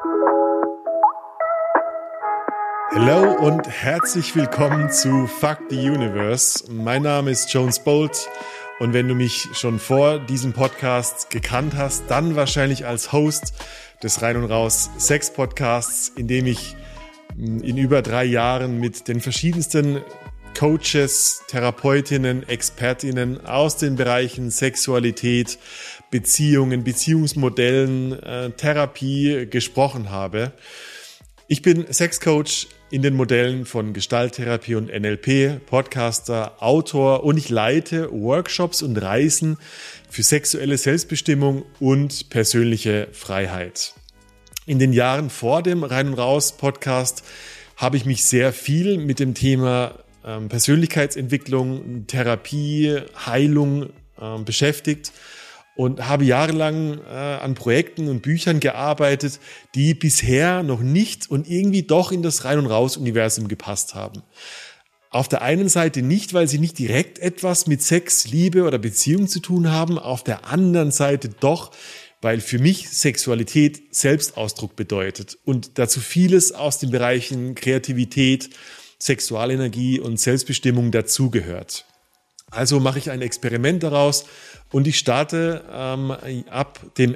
Hallo und herzlich willkommen zu Fuck the Universe. Mein Name ist Jones Bolt und wenn du mich schon vor diesem Podcast gekannt hast, dann wahrscheinlich als Host des Rein und Raus Sex Podcasts, in dem ich in über 3 Jahren mit den verschiedensten Coaches, Therapeutinnen, Expertinnen aus den Bereichen Sexualität, Beziehungen, Beziehungsmodellen, Therapie gesprochen habe. Ich bin Sexcoach in den Modellen von Gestalttherapie und NLP, Podcaster, Autor und ich leite Workshops und Reisen für sexuelle Selbstbestimmung und persönliche Freiheit. In den Jahren vor dem Rein und Raus Podcast habe ich mich sehr viel mit dem Thema Persönlichkeitsentwicklung, Therapie, Heilung beschäftigt und habe jahrelang an Projekten und Büchern gearbeitet, die bisher noch nicht und irgendwie doch in das Rein- und Raus-Universum gepasst haben. Auf der einen Seite nicht, weil sie nicht direkt etwas mit Sex, Liebe oder Beziehung zu tun haben, auf der anderen Seite doch, weil für mich Sexualität Selbstausdruck bedeutet und dazu vieles aus den Bereichen Kreativität, Sexualenergie und Selbstbestimmung dazugehört. Also mache ich ein Experiment daraus und ich starte ab dem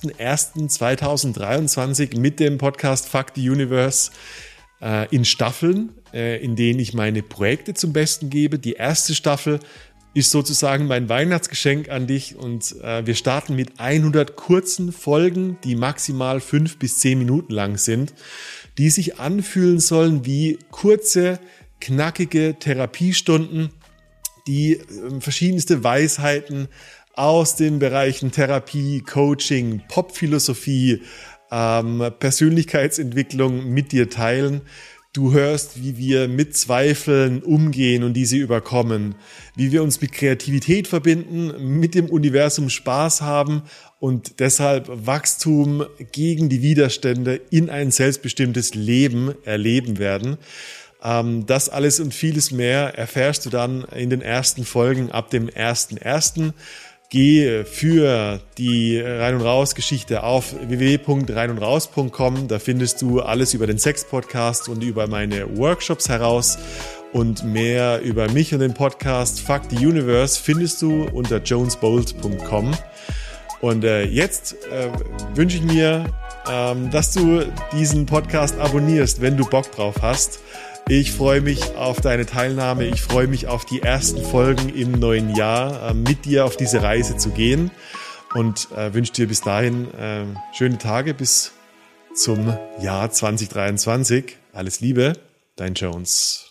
01.01.2023 mit dem Podcast Fuck the Universe in Staffeln, in denen ich meine Projekte zum Besten gebe. Die erste Staffel ist sozusagen mein Weihnachtsgeschenk an dich und wir starten mit 100 kurzen Folgen, die maximal 5 bis 10 Minuten lang sind, die sich anfühlen sollen wie kurze, knackige Therapiestunden, die verschiedenste Weisheiten aus den Bereichen Therapie, Coaching, Popphilosophie, Persönlichkeitsentwicklung mit dir teilen. Du hörst, wie wir mit Zweifeln umgehen und diese überkommen, wie wir uns mit Kreativität verbinden, mit dem Universum Spaß haben und deshalb Wachstum gegen die Widerstände in ein selbstbestimmtes Leben erleben werden. Das alles und vieles mehr erfährst du dann in den ersten Folgen ab dem 01.01. Geh für die Rein- und Raus-Geschichte auf www.reinundraus.com. Da findest du alles über den Sex-Podcast und über meine Workshops heraus. Und mehr über mich und den Podcast Fuck the Universe findest du unter jonesbolt.com. Und jetzt wünsche ich mir, dass du diesen Podcast abonnierst, wenn du Bock drauf hast. Ich freue mich auf deine Teilnahme. Ich freue mich auf die ersten Folgen im neuen Jahr, mit dir auf diese Reise zu gehen und wünsche dir bis dahin schöne Tage bis zum Jahr 2023. Alles Liebe, dein Jones.